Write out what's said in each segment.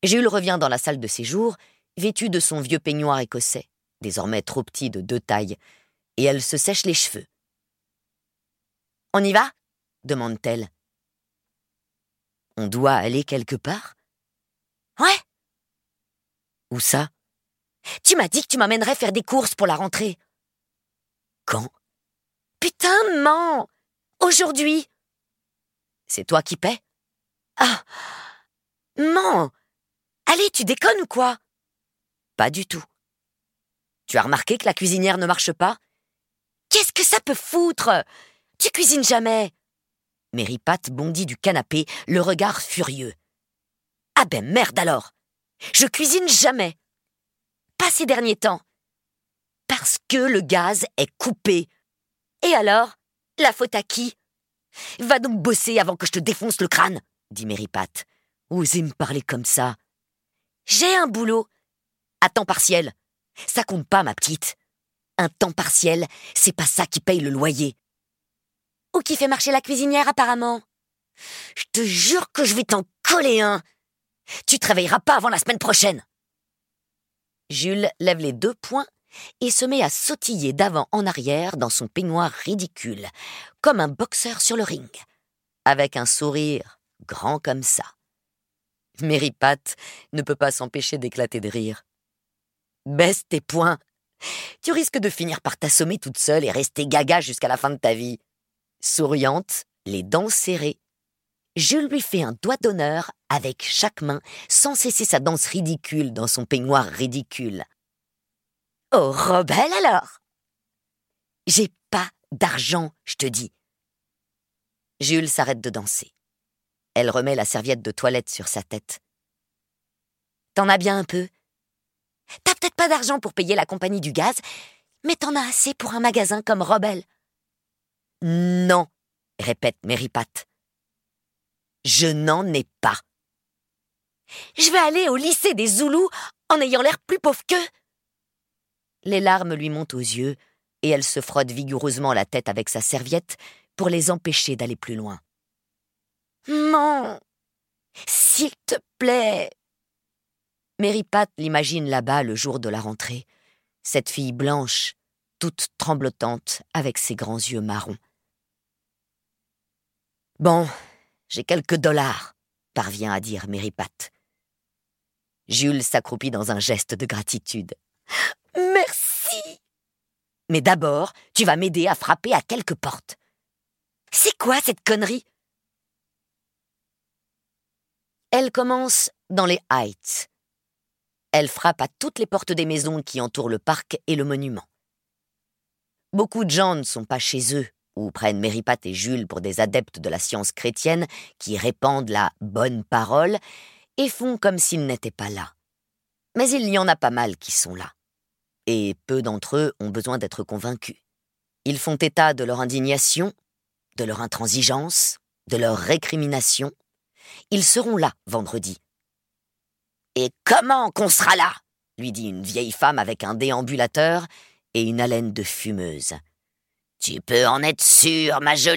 Jules revient dans la salle de séjour, vêtue de son vieux peignoir écossais, désormais trop petit de 2 tailles, et elle se sèche les cheveux. « On y va ?» demande-t-elle. « On doit aller quelque part ?»« Ouais. »« Où ça ?»« Tu m'as dit que tu m'emmènerais faire des courses pour la rentrée. »« Quand ?»« Putain, mens ! Aujourd'hui !»« C'est toi qui paies ?»« Ah ! Mens ! Allez, tu déconnes ou quoi ?»« Pas du tout. »« Tu as remarqué que la cuisinière ne marche pas ?»« Qu'est-ce que ça peut foutre ? Tu cuisines jamais !» Mary-Pat bondit du canapé, le regard furieux. « Ah ben merde alors ! Je cuisine jamais ! Pas ces derniers temps. Parce que le gaz est coupé. Et alors ? La faute à qui ? Va donc bosser avant que je te défonce le crâne, dit Mary-Pat. Osez me parler comme ça. J'ai un boulot. À temps partiel. Ça compte pas, ma petite. Un temps partiel, c'est pas ça qui paye le loyer. Ou qui fait marcher la cuisinière, apparemment. Je te jure que je vais t'en coller un. Tu te réveilleras pas avant la semaine prochaine. Jules lève les 2 poings et se met à sautiller d'avant en arrière dans son peignoir ridicule, comme un boxeur sur le ring, avec un sourire grand comme ça. Mary-Pat ne peut pas s'empêcher d'éclater de rire. Baisse tes poings. Tu risques de finir par t'assommer toute seule et rester gaga jusqu'à la fin de ta vie. Souriante, les dents serrées, Jules lui fait un doigt d'honneur avec chaque main sans cesser sa danse ridicule dans son peignoir ridicule. Oh, rebelle alors ! J'ai pas d'argent, je te dis. Jules s'arrête de danser. Elle remet la serviette de toilette sur sa tête. T'en as bien un peu. T'as peut-être pas d'argent pour payer la compagnie du gaz, mais t'en as assez pour un magasin comme Rebelle. Non, répète Mary-Pat. Je n'en ai pas. Je vais aller au lycée des Zoulous en ayant l'air plus pauvre qu'eux. Les larmes lui montent aux yeux et elle se frotte vigoureusement la tête avec sa serviette pour les empêcher d'aller plus loin. Non, s'il te plaît. Mary-Pat l'imagine là-bas le jour de la rentrée, cette fille blanche, toute tremblotante avec ses grands yeux marrons. Bon, j'ai quelques dollars, parvient à dire Mary-Pat. Jules s'accroupit dans un geste de gratitude. Merci. Mais d'abord, tu vas m'aider à frapper à quelques portes. C'est quoi cette connerie ? Elle commence dans les Heights. Elle frappe à toutes les portes des maisons qui entourent le parc et le monument. Beaucoup de gens ne sont pas chez eux ou prennent Mary-Pat et Jules pour des adeptes de la science chrétienne qui répandent la bonne parole et font comme s'ils n'étaient pas là. Mais il y en a pas mal qui sont là. Et peu d'entre eux ont besoin d'être convaincus. Ils font état de leur indignation, de leur intransigeance, de leur récrimination. Ils seront là vendredi. « Et comment qu'on sera là ?» lui dit une vieille femme avec un déambulateur et une haleine de fumeuse. « Tu peux en être sûre, ma jolie !»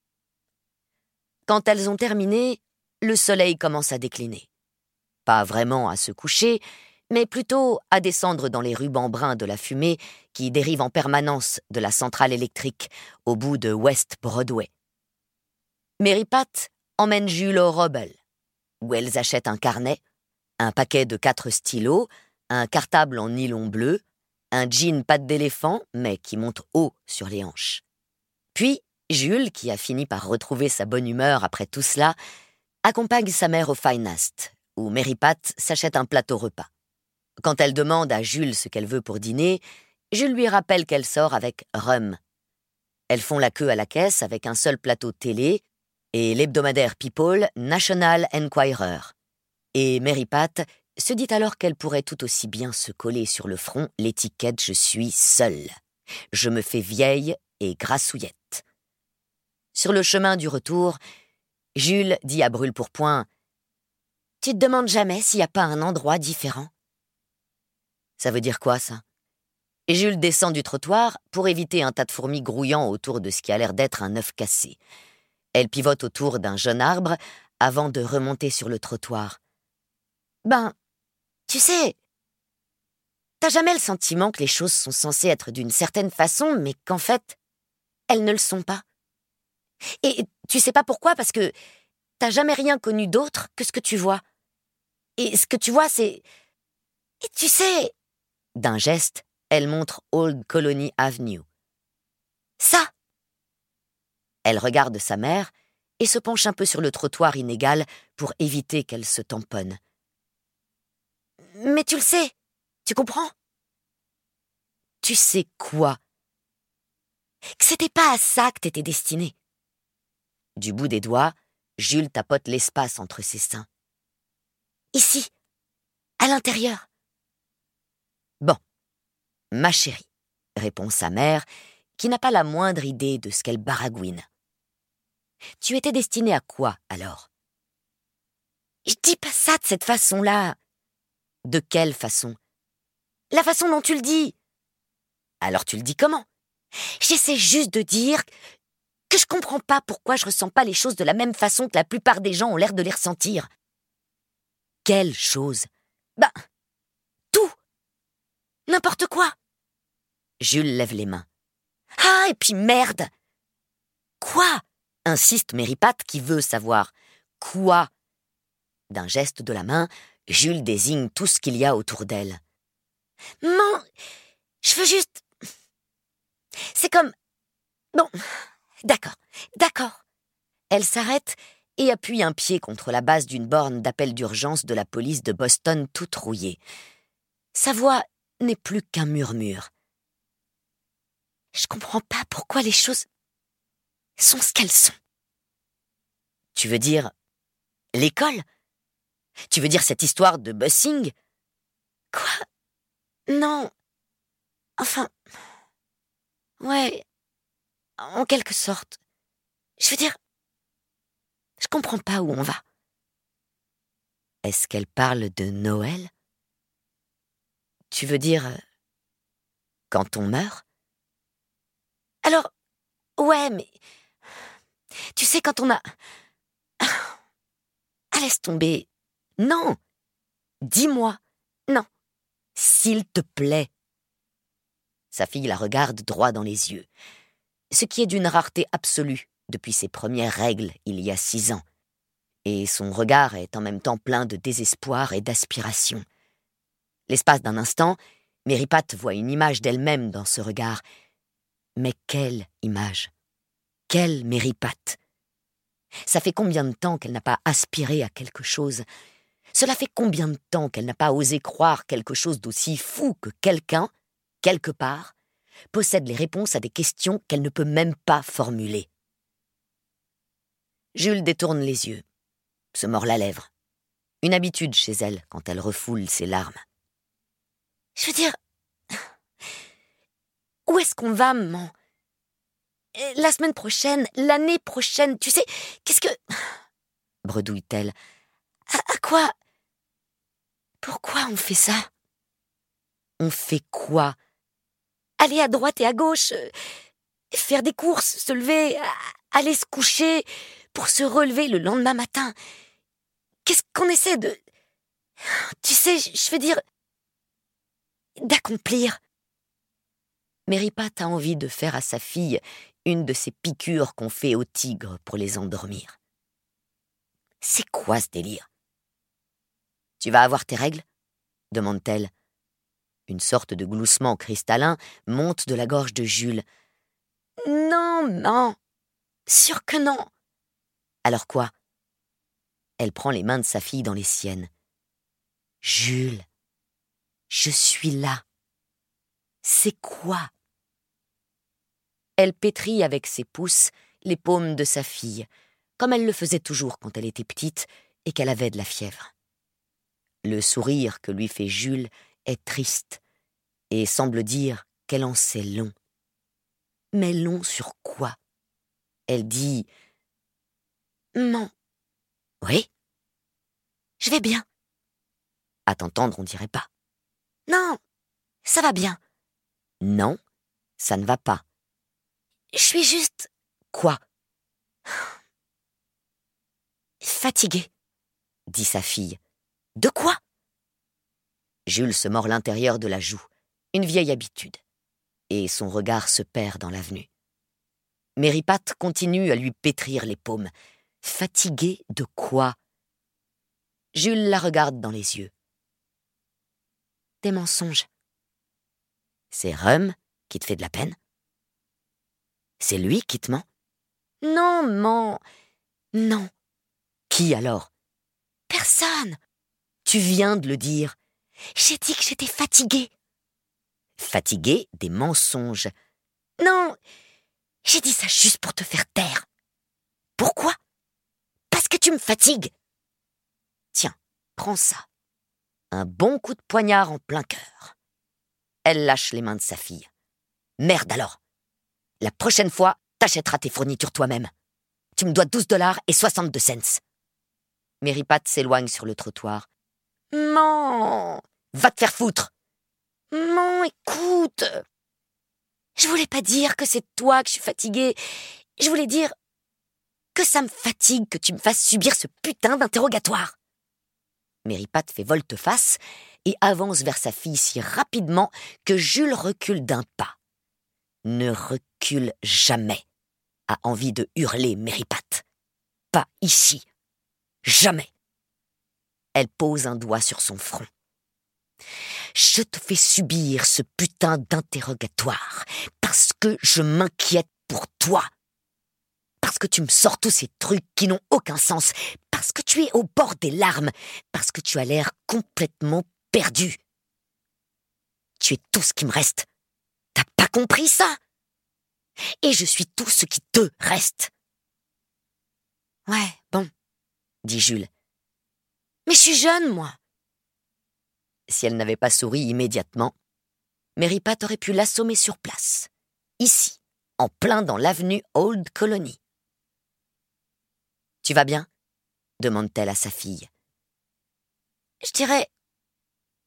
Quand elles ont terminé, le soleil commence à décliner. Pas vraiment à se coucher, mais plutôt à descendre dans les rubans bruns de la fumée qui dérive en permanence de la centrale électrique au bout de West Broadway. Mary-Pat emmène Jules au Rebel, où elles achètent un carnet, un paquet de 4 stylos, un cartable en nylon bleu, un jean patte d'éléphant, mais qui monte haut sur les hanches. Puis, Jules, qui a fini par retrouver sa bonne humeur après tout cela, accompagne sa mère au Finast, où Mary-Pat s'achète un plateau repas. Quand elle demande à Jules ce qu'elle veut pour dîner, Jules lui rappelle qu'elle sort avec Rum. Elles font la queue à la caisse avec un seul plateau télé et l'hebdomadaire People National Enquirer. Et Mary-Pat se dit alors qu'elle pourrait tout aussi bien se coller sur le front l'étiquette « Je suis seule ». Je me fais vieille et grassouillette. Sur le chemin du retour, Jules dit à brûle-pourpoint « Tu te demandes jamais s'il n'y a pas un endroit différent ?» Ça veut dire quoi, ça ? Et Jules descend du trottoir pour éviter un tas de fourmis grouillant autour de ce qui a l'air d'être un œuf cassé. Elle pivote autour d'un jeune arbre avant de remonter sur le trottoir. Ben, tu sais, t'as jamais le sentiment que les choses sont censées être d'une certaine façon, mais qu'en fait, elles ne le sont pas. Et tu sais pas pourquoi, parce que t'as jamais rien connu d'autre que ce que tu vois. Et ce que tu vois, c'est... Et tu sais... D'un geste, elle montre Old Colony Avenue. Ça! Elle regarde sa mère et se penche un peu sur le trottoir inégal pour éviter qu'elle se tamponne. Mais tu le sais, tu comprends? Tu sais quoi? Que c'était pas à ça que t'étais destinée. Du bout des doigts, Jules tapote l'espace entre ses seins. Ici, à l'intérieur. Bon, ma chérie, répond sa mère, qui n'a pas la moindre idée de ce qu'elle baragouine. Tu étais destinée à quoi, alors? Je dis pas ça de cette façon-là. De quelle façon? La façon dont tu le dis. Alors tu le dis comment? J'essaie juste de dire que je comprends pas pourquoi je ressens pas les choses de la même façon que la plupart des gens ont l'air de les ressentir. Quelle chose? Ben, tout. N'importe quoi. Jules lève les mains. Ah, et puis merde! Quoi? Insiste Méripat qui veut savoir. Quoi? D'un geste de la main, Jules désigne tout ce qu'il y a autour d'elle. Non, je veux juste... C'est comme... Bon, d'accord. Elle s'arrête et appuie un pied contre la base d'une borne d'appel d'urgence de la police de Boston toute rouillée. Sa voix n'est plus qu'un murmure. Je comprends pas pourquoi les choses sont ce qu'elles sont. Tu veux dire l'école? Tu veux dire cette histoire de busing? Quoi? Non. Enfin... Ouais, en quelque sorte. Je veux dire... Je comprends pas où on va. Est-ce qu'elle parle de Noël? Tu veux dire... quand on meurt? Alors, ouais, mais... Tu sais, quand on a... Ah, laisse tomber. Non! Dis-moi. Non. S'il te plaît. Sa fille la regarde droit dans les yeux. Ce qui est d'une rareté absolue depuis ses premières règles il y a 6 ans. Et son regard est en même temps plein de désespoir et d'aspiration. L'espace d'un instant, Méripat voit une image d'elle-même dans ce regard. Mais quelle image? Quelle Méripat? Ça fait combien de temps qu'elle n'a pas aspiré à quelque chose? Cela fait combien de temps qu'elle n'a pas osé croire quelque chose d'aussi fou que quelqu'un, quelque part, possède les réponses à des questions qu'elle ne peut même pas formuler? Jules détourne les yeux, se mord la lèvre. Une habitude chez elle quand elle refoule ses larmes. Je veux dire... Où est-ce qu'on va, maman? La semaine prochaine, l'année prochaine, tu sais, qu'est-ce que... bredouille-t-elle. À quoi? Pourquoi on fait ça? On fait quoi? Aller à droite et à gauche, faire des courses, se lever, aller se coucher, pour se relever le lendemain matin. Qu'est-ce qu'on essaie de... Tu sais, je veux dire... d'accomplir. Méripat a envie de faire à sa fille une de ces piqûres qu'on fait aux tigres pour les endormir. C'est quoi ce délire? Tu vas avoir tes règles? Demande-t-elle. Une sorte de gloussement cristallin monte de la gorge de Jules. Non, sûr que non. Alors quoi? Elle prend les mains de sa fille dans les siennes. Jules, je suis là. C'est quoi? Elle pétrit avec ses pouces les paumes de sa fille, comme elle le faisait toujours quand elle était petite et qu'elle avait de la fièvre. Le sourire que lui fait Jules est triste et semble dire qu'elle en sait long. Mais long sur quoi? Elle dit « Maman. »« Oui? »« Je vais bien. » À t'entendre, on dirait pas. « Non, ça va bien. »« Non, ça ne va pas. »« Je suis juste... » Quoi? « Fatiguée, » dit sa fille. « De quoi? » Jules se mord l'intérieur de la joue, une vieille habitude, et son regard se perd dans l'avenue. Méripat continue à lui pétrir les paumes. Fatiguée de quoi? Jules la regarde dans les yeux. Des mensonges. C'est Rhum qui te fait de la peine? C'est lui qui te ment? Non. Qui alors? Personne. Tu viens de le dire. J'ai dit que j'étais fatiguée. Fatiguée des mensonges. Non, j'ai dit ça juste pour te faire taire. Pourquoi? Parce que tu me fatigues. Tiens, prends ça. Un bon coup de poignard en plein cœur. Elle lâche les mains de sa fille. Merde alors. La prochaine fois, t'achèteras tes fournitures toi-même. Tu me dois 12$ et 62 cents. Méripat s'éloigne sur le trottoir. Maman! Va te faire foutre! Maman, écoute! Je voulais pas dire que c'est toi que je suis fatiguée. Je voulais dire que ça me fatigue que tu me fasses subir ce putain d'interrogatoire. Méripat fait volte-face et avance vers sa fille si rapidement que Jules recule d'un pas. Ne recule jamais, a envie de hurler Méripat. Pas ici. Jamais. Elle pose un doigt sur son front. Je te fais subir ce putain d'interrogatoire parce que je m'inquiète pour toi. Parce que tu me sors tous ces trucs qui n'ont aucun sens. Parce que tu es au bord des larmes. Parce que tu as l'air complètement perdu. Tu es tout ce qui me reste. T'as pas compris ça? Et je suis tout ce qui te reste. Ouais, bon, dit Jules. Mais je suis jeune, moi. Si elle n'avait pas souri immédiatement, Méripat aurait pu l'assommer sur place, ici, en plein dans l'avenue Old Colony. « Tu vas bien ?» demande-t-elle à sa fille. « Je dirais... non. »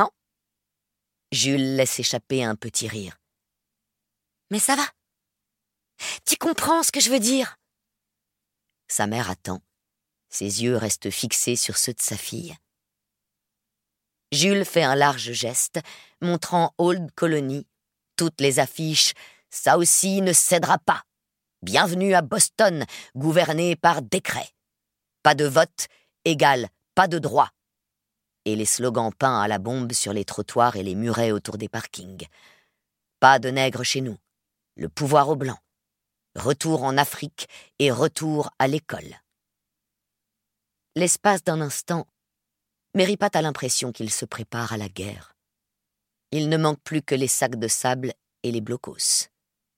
Jules laisse échapper un petit rire. « Mais ça va. Tu comprends ce que je veux dire ?» Sa mère attend. Ses yeux restent fixés sur ceux de sa fille. Jules fait un large geste, montrant Old Colony, toutes les affiches « Ça aussi ne cédera pas. Bienvenue à Boston, gouverné par décret. Pas de vote égale pas de droit. » Et les slogans peints à la bombe sur les trottoirs et les murets autour des parkings. Pas de nègres chez nous. Le pouvoir aux blancs. Retour en Afrique et retour à l'école. L'espace d'un instant, Méripat a l'impression qu'il se prépare à la guerre. Il ne manque plus que les sacs de sable et les blocos.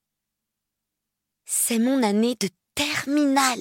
« C'est mon année de terminale, »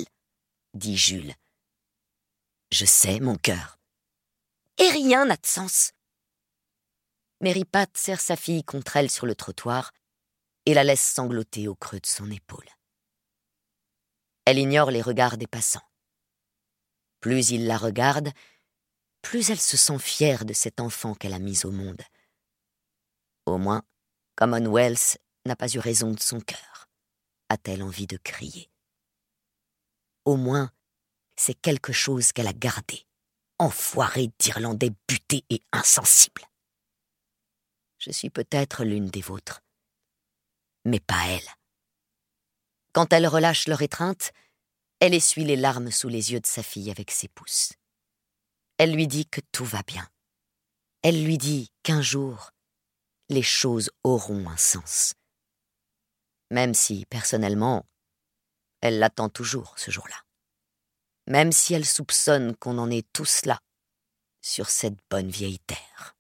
dit Jules. « Je sais, mon cœur. » Et rien n'a de sens. Méripat serre sa fille contre elle sur le trottoir et la laisse sangloter au creux de son épaule. Elle ignore les regards des passants. Plus il la regarde, plus elle se sent fière de cet enfant qu'elle a mis au monde. Au moins, Commonwealth n'a pas eu raison de son cœur, a-t-elle envie de crier. Au moins, c'est quelque chose qu'elle a gardé, enfoiré d'Irlandais buté et insensible. Je suis peut-être l'une des vôtres, mais pas elle. Quand elle relâche leur étreinte, elle essuie les larmes sous les yeux de sa fille avec ses pouces. Elle lui dit que tout va bien. Elle lui dit qu'un jour, les choses auront un sens. Même si, personnellement, elle l'attend toujours ce jour-là. Même si elle soupçonne qu'on en est tous là, sur cette bonne vieille terre.